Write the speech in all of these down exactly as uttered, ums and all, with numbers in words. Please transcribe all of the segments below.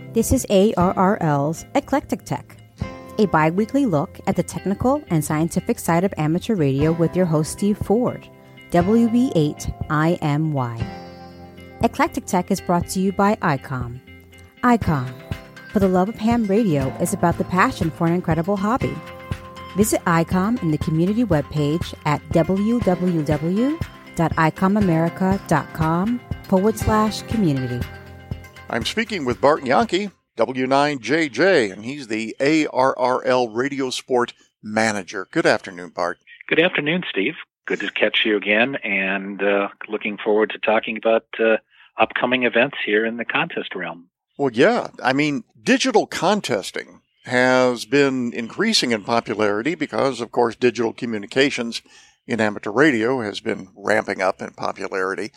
This is A R R L's Eclectic Tech, a bi-weekly look at the technical and scientific side of amateur radio with your host Steve Ford, W B eight I M Y. Eclectic Tech is brought to you by I COM. I COM, for the love of ham radio, is about the passion for an incredible hobby. Visit I COM in the community webpage at www.icomamerica.com forward slash community. I'm speaking with Bart Yankee, W nine J J, and he's the A R R L Radio Sport Manager. Good afternoon, Bart. Good afternoon, Steve. Good to catch you again, and uh, looking forward to talking about uh, upcoming events here in the contest realm. Well, yeah. I mean, digital contesting has been increasing in popularity because, of course, digital communications in amateur radio has been ramping up in popularity.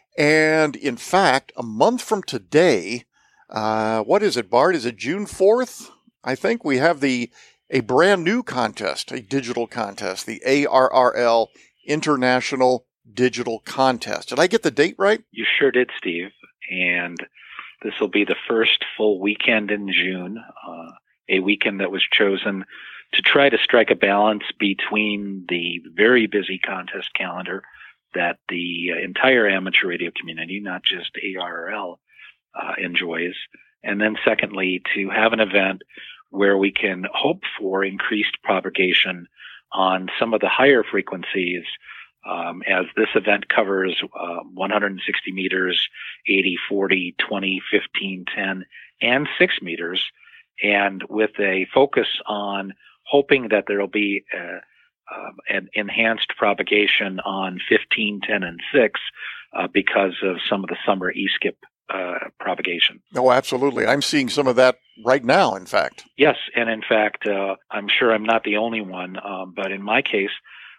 And in fact, a month from today, uh, what is it, Bart? Is it June fourth? I think we have the a brand new contest, a digital contest, the A R R L International Digital Contest. Did I get the date right? You sure did, Steve. And this will be the first full weekend in June, uh, a weekend that was chosen to try to strike a balance between the very busy contest calendar that the entire amateur radio community, not just A R R L, uh, enjoys. And then secondly, to have an event where we can hope for increased propagation on some of the higher frequencies, um, as this event covers uh, one hundred sixty meters, eighty, forty, twenty, fifteen, ten, and six meters, and with a focus on hoping that there will be a Um, an enhanced propagation on fifteen, ten, and six uh, because of some of the summer E-skip uh, propagation. Oh, absolutely. I'm seeing some of that right now, in fact. Yes, and in fact, uh, I'm sure I'm not the only one, um, but in my case,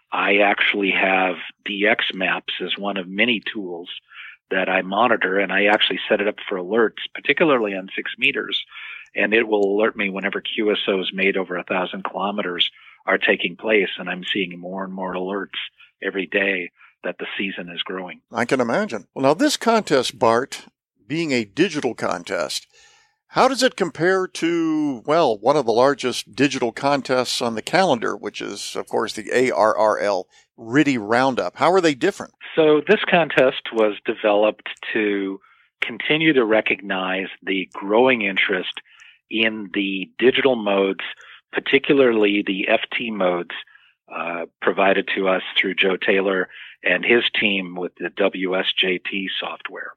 I actually have D X maps as one of many tools that I monitor, and I actually set it up for alerts, particularly on six meters, and it will alert me whenever Q S Os made over a thousand kilometers are taking place, and I'm seeing more and more alerts every day that the season is growing. I can imagine. Well, now this contest, Bart, being a digital contest, how does it compare to, well, one of the largest digital contests on the calendar, which is, of course, the A R R L R I D I Roundup? How are they different? So this contest was developed to continue to recognize the growing interest in the digital modes, particularly the F T modes uh, provided to us through Joe Taylor and his team with the W S J T software.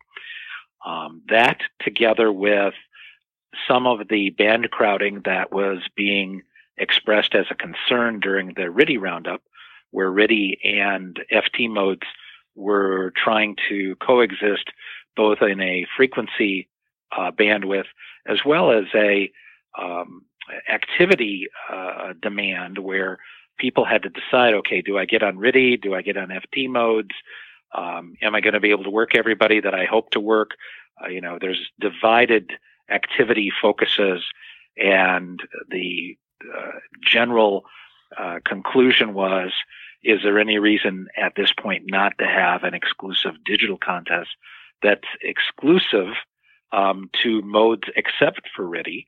Um, that, together with some of the band crowding that was being expressed as a concern during the R I D I Roundup, where R I D I and F T modes were trying to coexist both in a frequency uh, bandwidth as well as a um, activity uh, demand, where people had to decide, okay, do I get on R I D I? Do I get on F T modes? Um, am I going to be able to work everybody that I hope to work? Uh, you know, there's divided activity focuses, and the uh, general uh, conclusion was, is there any reason at this point not to have an exclusive digital contest that's exclusive um, to modes except for R I D I?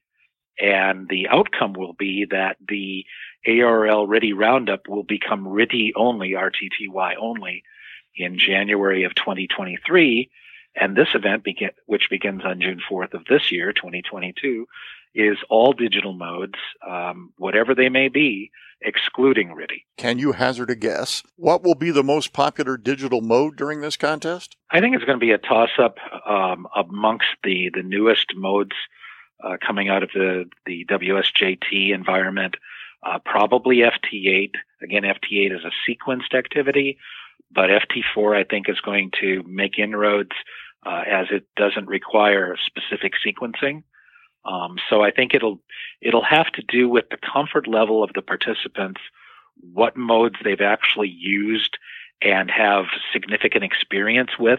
And the outcome will be that the A R R L R I D I Roundup will become R I D I only, R T T Y only, in January of twenty twenty-three. And this event, begin, which begins on June fourth of this year, twenty twenty-two, is all digital modes, um, whatever they may be, excluding R I D I. Can you hazard a guess? What will be the most popular digital mode during this contest? I think it's going to be a toss-up um, amongst the, the newest modes Uh, coming out of the, the W S J T environment, uh, probably F T eight. Again, F T eight is a sequenced activity, but F T four, I think, is going to make inroads uh, as it doesn't require specific sequencing. Um, so I think it'll it'll have to do with the comfort level of the participants, what modes they've actually used and have significant experience with.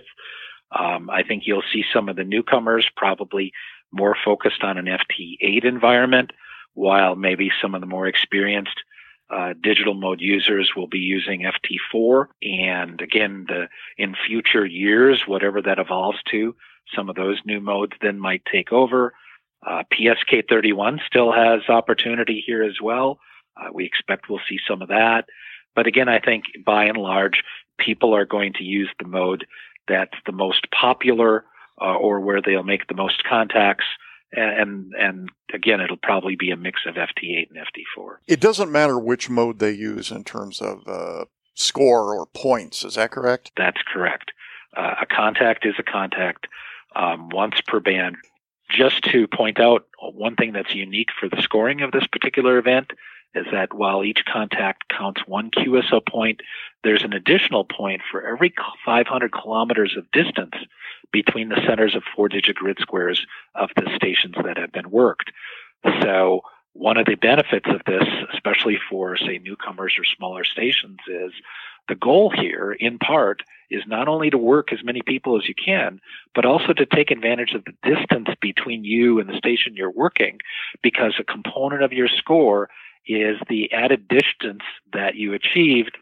Um, I think you'll see some of the newcomers probably more focused on an F T eight environment, while maybe some of the more experienced uh, digital mode users will be using F T four. And again, the in future years, whatever that evolves to, some of those new modes then might take over. Uh, P S K thirty-one still has opportunity here as well. Uh, we expect we'll see some of that. But again, I think by and large, people are going to use the mode that's the most popular uh, or where they'll make the most contacts. And, and again, it'll probably be a mix of F T eight and F T four. It doesn't matter which mode they use in terms of uh, score or points. Is that correct? That's correct. Uh, a contact is a contact um, once per band. Just to point out one thing that's unique for the scoring of this particular event is that while each contact counts one Q S O point, there's an additional point for every five hundred kilometers of distance between the centers of four-digit grid squares of the stations that have been worked. So one of the benefits of this, especially for, say, newcomers or smaller stations, is the goal here, in part, is not only to work as many people as you can, but also to take advantage of the distance between you and the station you're working, because a component of your score is the added distance that you achieved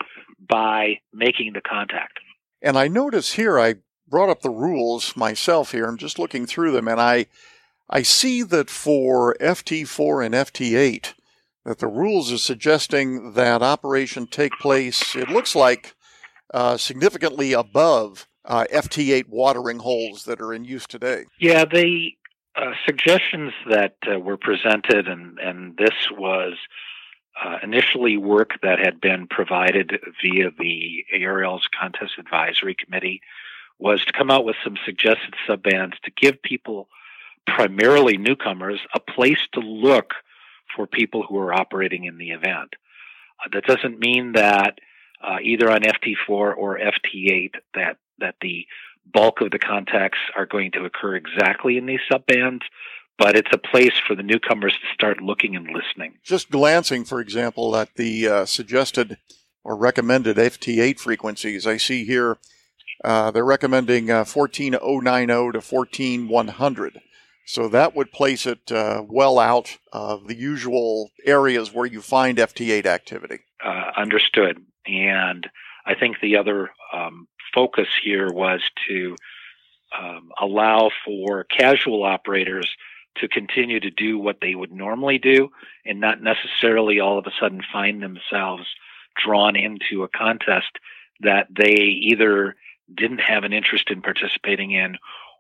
by making the contact. And I notice here, I brought up the rules myself here. I'm just looking through them, and I I see that for F T four and F T eight, that the rules are suggesting that operation take place, it looks like, uh, significantly above uh, F T eight watering holes that are in use today. Yeah, the uh, suggestions that uh, were presented, and, and this was uh, initially work that had been provided via the A R L's Contest Advisory Committee, was to come out with some suggested subbands to give people, primarily newcomers, a place to look for people who are operating in the event. Uh, that doesn't mean that uh, either on F T four or F T eight that, that the bulk of the contacts are going to occur exactly in these subbands, but it's a place for the newcomers to start looking and listening. Just glancing, for example, at the uh, suggested or recommended F T eight frequencies, I see here uh, they're recommending uh, fourteen oh ninety to fourteen one hundred. So that would place it uh, well out of the usual areas where you find F T eight activity. Uh, understood. And I think the other um, focus here was to um, allow for casual operators to continue to do what they would normally do and not necessarily all of a sudden find themselves drawn into a contest that they either didn't have an interest in participating in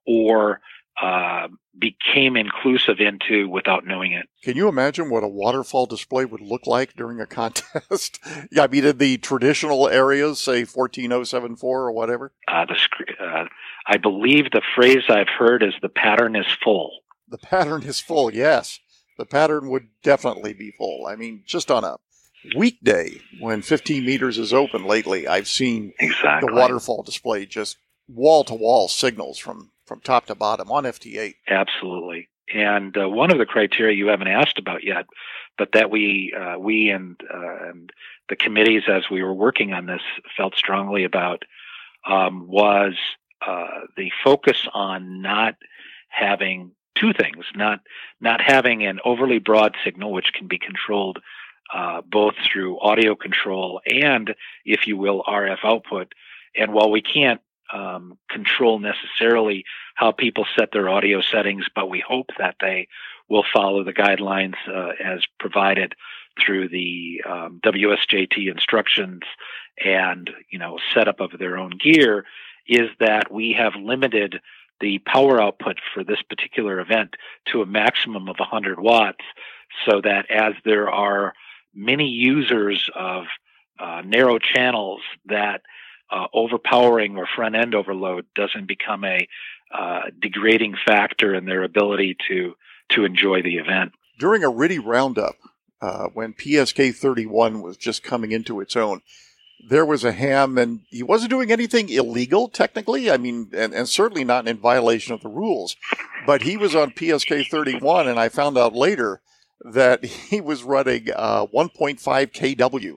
or uh, became inclusive into without knowing it. Can you imagine what a waterfall display would look like during a contest? Yeah, I mean, in the traditional areas, say fourteen oh seventy-four or whatever? Uh, the, uh, I believe the phrase I've heard is the pattern is full. The pattern is full, yes. The pattern would definitely be full. I mean, just on a weekday when fifteen meters is open lately, I've seen exactly. the waterfall display just wall-to-wall signals from, from top to bottom on F T eight. Absolutely. And uh, one of the criteria you haven't asked about yet, but that we uh, we and, uh, and the committees as we were working on this felt strongly about um, was uh, the focus on not having two things, not not having an overly broad signal, which can be controlled uh, both through audio control and, if you will, R F output. And while we can't um, control necessarily how people set their audio settings, but we hope that they will follow the guidelines uh, as provided through the um, W S J T instructions and, you know, setup of their own gear, is that we have limited the power output for this particular event to a maximum of one hundred watts, so that as there are many users of uh, narrow channels, that uh, overpowering or front-end overload doesn't become a uh, degrading factor in their ability to to enjoy the event. During a R I T I roundup, uh, when P S K thirty-one was just coming into its own, there was a ham, and he wasn't doing anything illegal, technically. I mean, and, and certainly not in violation of the rules. But he was on P S K thirty-one, and I found out later that he was running uh, one point five K W.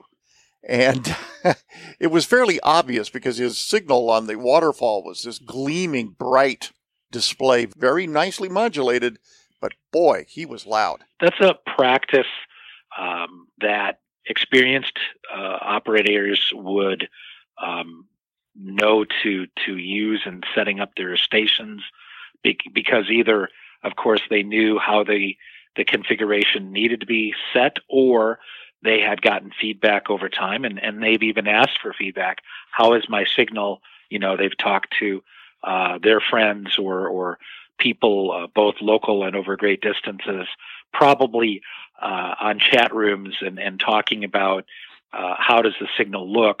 And it was fairly obvious because his signal on the waterfall was this gleaming, bright display, very nicely modulated. But boy, he was loud. That's a practice um, that experienced uh, operators would um, know to to use in setting up their stations, be- because either of course, they knew how the, the configuration needed to be set, or they had gotten feedback over time, and, and they've even asked for feedback. How is my signal? You know, they've talked to uh, their friends or, or people, uh, both local and over great distances, probably uh, on chat rooms and, and talking about uh, how does the signal look.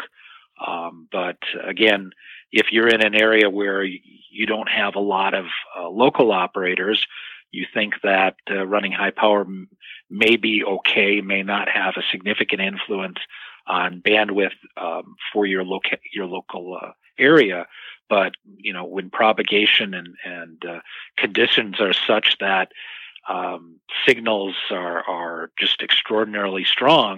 Um, but again, if you're in an area where you don't have a lot of uh, local operators, you think that uh, running high power m- may be okay, may not have a significant influence on bandwidth um, for your loca- your local uh, area. But you know, when propagation and and uh, conditions are such that um, signals are are just extraordinarily strong,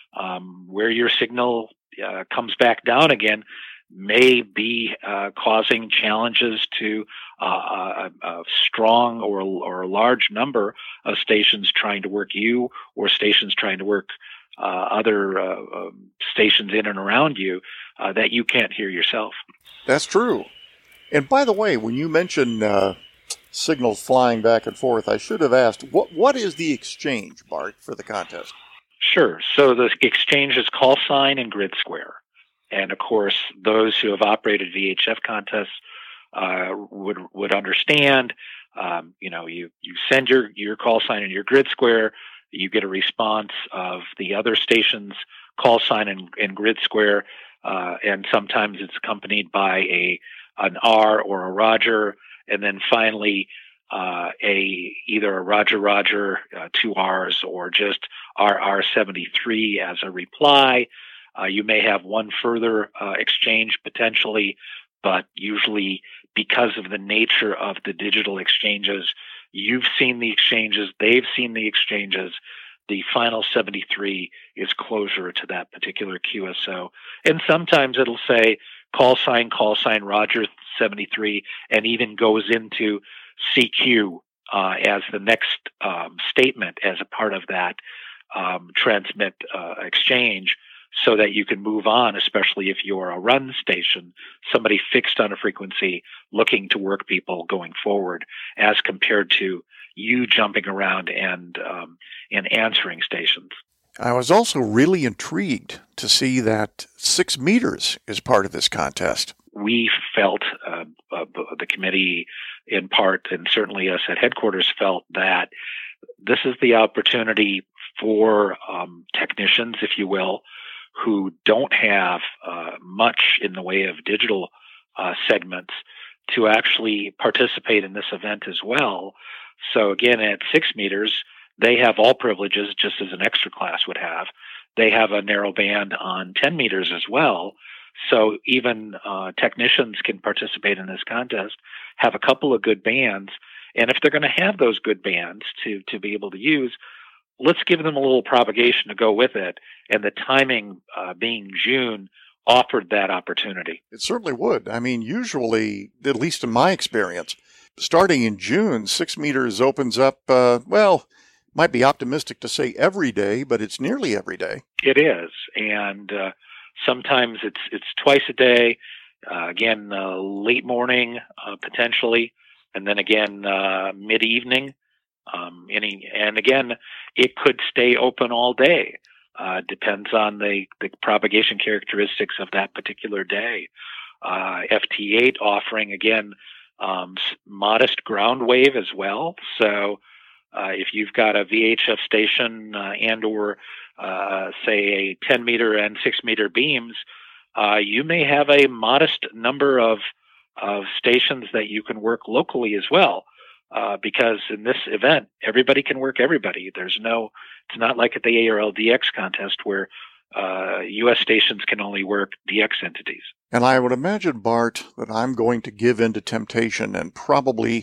um, where your signal uh, comes back down again may be uh, causing challenges to uh, a, a strong or or a large number of stations trying to work you, or stations trying to work uh, other uh, um, stations in and around you uh, that you can't hear yourself. That's true. And by the way, when you mention uh, signals flying back and forth, I should have asked, what what is the exchange, Bart, for the contest? Sure. So the exchange is call sign and grid square. And of course, those who have operated V H F contests uh, would would understand. Um, you know, you you send your your call sign and your grid square, you get a response of the other station's call sign and, and grid square, uh, and sometimes it's accompanied by a an R or a Roger, and then finally uh, a either a Roger Roger, uh, two R's, or just R R seventy-three as a reply. Uh, you may have one further uh, exchange potentially, but usually because of the nature of the digital exchanges, you've seen the exchanges, they've seen the exchanges. The final seventy-three is closer to that particular Q S O. And sometimes it'll say call sign, call sign, Roger seventy-three, and even goes into C Q uh, as the next um, statement as a part of that um, transmit uh, exchange, so that you can move on, especially if you're a run station, somebody fixed on a frequency looking to work people going forward, as compared to you jumping around and um, and answering stations. I was also really intrigued to see that six meters is part of this contest. We felt, uh, uh, the committee in part, and certainly us at headquarters felt that this is the opportunity for um, technicians, if you will, who don't have uh, much in the way of digital uh, segments to actually participate in this event as well. So again, at six meters, they have all privileges, just as an extra class would have. They have a narrow band on ten meters as well. So even uh, technicians can participate in this contest, have a couple of good bands. And if they're going to have those good bands to, to be able to use, let's give them a little propagation to go with it. And the timing uh, being June offered that opportunity. It certainly would. I mean, usually, at least in my experience, starting in June, six meters opens up, uh, well, might be optimistic to say every day, but it's nearly every day. It is. And uh, sometimes it's it's twice a day, uh, again, uh, late morning, uh, potentially, and then again, uh, mid-evening. Um, any, and again, it could stay open all day. Uh, depends on the, the propagation characteristics of that particular day. Uh, F T eight offering, again, um, modest ground wave as well. So uh, if you've got a V H F station uh, and or, uh, say, a ten meter and six meter beams, uh, you may have a modest number of, of stations that you can work locally as well. Uh, because in this event, everybody can work everybody. There's no, it's not like at the A R L D X contest where uh, U S stations can only work D X entities. And I would imagine, Bart, that I'm going to give in to temptation and probably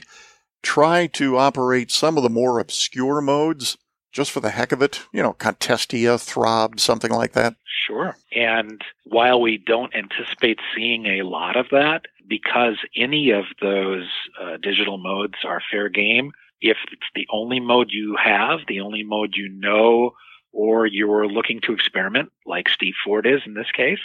try to operate some of the more obscure modes just for the heck of it. You know, Contestia, Throb, something like that. Sure. And while we don't anticipate seeing a lot of that, because any of those uh, digital modes are fair game, if it's the only mode you have, the only mode you know, or you're looking to experiment, like Steve Ford is in this case,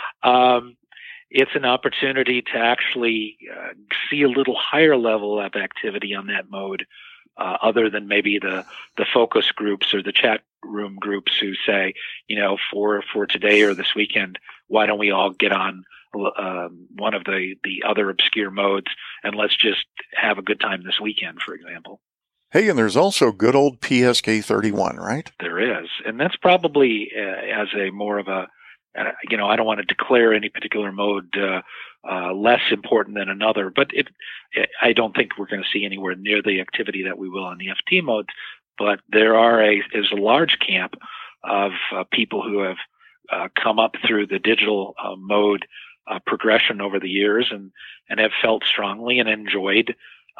um, it's an opportunity to actually uh, see a little higher level of activity on that mode uh, other than maybe the, the focus groups or the chat room groups who say, you know, for, for today or this weekend, why don't we all get on um, one of the, the other obscure modes and let's just have a good time this weekend, for example. Hey, and there's also good old P S K thirty-one, right? There is. And that's probably uh, as a more of a, uh, you know, I don't want to declare any particular mode uh, uh, less important than another, but it, it, I don't think we're going to see anywhere near the activity that we will on the F T modes. But there are a, is a large camp of uh, people who have uh, come up through the digital uh, mode uh, progression over the years and, and have felt strongly and enjoyed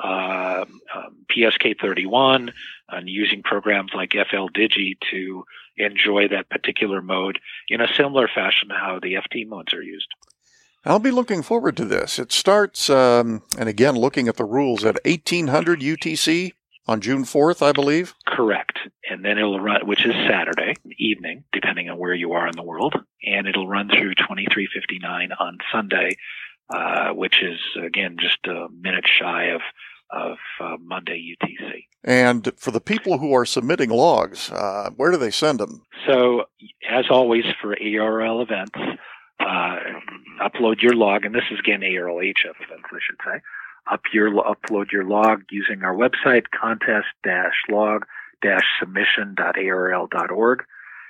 Uh, um, P S K thirty-one and using programs like F L Digi to enjoy that particular mode in a similar fashion to how the F T modes are used. I'll be looking forward to this. It starts, um, and again, looking at the rules, at eighteen hundred U T C on June fourth, I believe? Correct. And then it'll run, which is Saturday evening, depending on where you are in the world, and it'll run through twenty-three fifty-nine on Sunday, uh, which is, again, just a minute shy of of uh, Monday U T C. And for the people who are submitting logs, uh, where do they send them? So, as always for A R L events, uh, upload your log, and this is again A R L H F events, I should say. Up your upload your log using our website, contest dash log dash submission dot A R L dot org,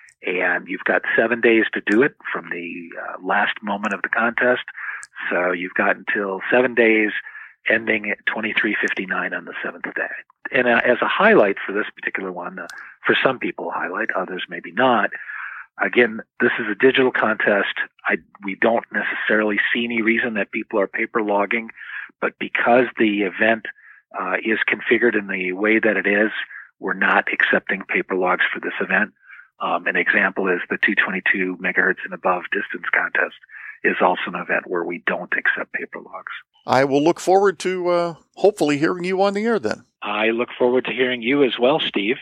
and you've got seven days to do it from the uh, last moment of the contest. So you've got until seven days. Ending at twenty-three fifty-nine on the seventh day. And uh, as a highlight for this particular one, uh, for some people a highlight, others maybe not. Again, this is a digital contest. I, we don't necessarily see any reason that people are paper logging, but because the event uh, is configured in the way that it is, we're not accepting paper logs for this event. Um, an example is the two twenty-two megahertz and above distance contest is also an event where we don't accept paper logs. I will look forward to uh, hopefully hearing you on the air then. I look forward to hearing you as well, Steve.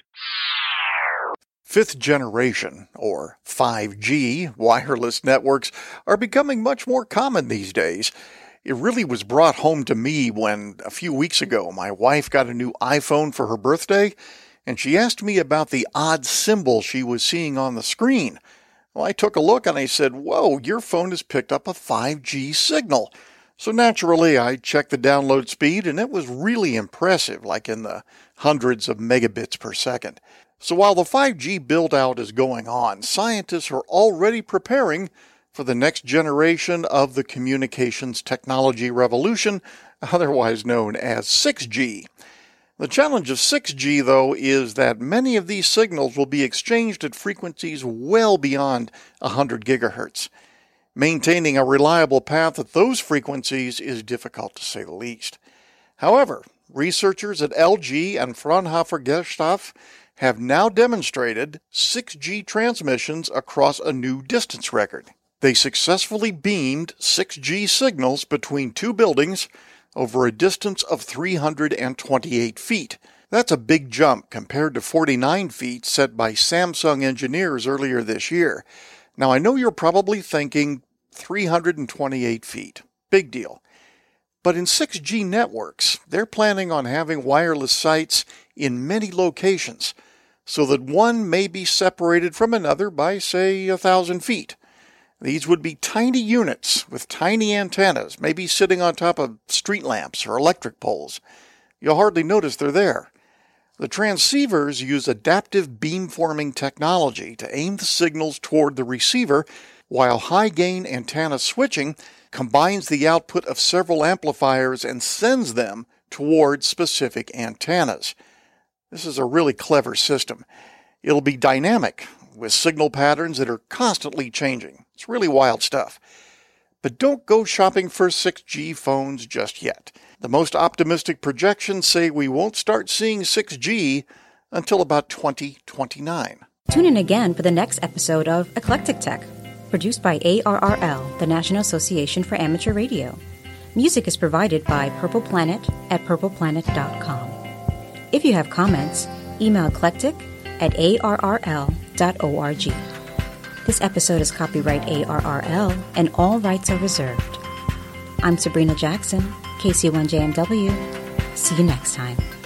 Fifth generation, or five G, wireless networks are becoming much more common these days. It really was brought home to me when, a few weeks ago, my wife got a new iPhone for her birthday, and she asked me about the odd symbol she was seeing on the screen. Well, I took a look and I said, "Whoa, your phone has picked up a five G signal." So naturally, I checked the download speed, and it was really impressive, like in the hundreds of megabits per second. So while the five G build-out is going on, scientists are already preparing for the next generation of the communications technology revolution, otherwise known as six G. The challenge of six G, though, is that many of these signals will be exchanged at frequencies well beyond one hundred gigahertz. Maintaining a reliable path at those frequencies is difficult to say the least. However, researchers at L G and Fraunhofer Gesellschaft have now demonstrated six G transmissions across a new distance record. They successfully beamed six G signals between two buildings over a distance of three hundred twenty-eight feet. That's a big jump compared to forty-nine feet set by Samsung engineers earlier this year. Now, I know you're probably thinking three hundred twenty-eight feet. Big deal. But in six G networks, they're planning on having wireless sites in many locations, so that one may be separated from another by, say, a thousand feet. These would be tiny units with tiny antennas, maybe sitting on top of street lamps or electric poles. You'll hardly notice they're there. The transceivers use adaptive beamforming technology to aim the signals toward the receiver, while high-gain antenna switching combines the output of several amplifiers and sends them toward specific antennas. This is a really clever system. It'll be dynamic, with signal patterns that are constantly changing. It's really wild stuff. But don't go shopping for six G phones just yet. The most optimistic projections say we won't start seeing six G until about twenty twenty-nine. Tune in again for the next episode of Eclectic Tech, produced by A R R L, the National Association for Amateur Radio. Music is provided by Purple Planet at purple planet dot com. If you have comments, email eclectic at A R R L dot org. This episode is copyright A R R L and all rights are reserved. I'm Sabrina Jackson, K C one J M W. See you next time.